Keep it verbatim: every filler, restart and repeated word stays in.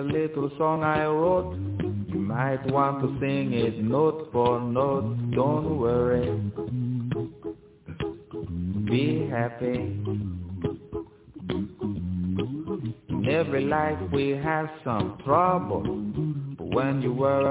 little song I wrote. You might want to sing it note for note. Don't worry, be happy. In every life we have some trouble, but when you were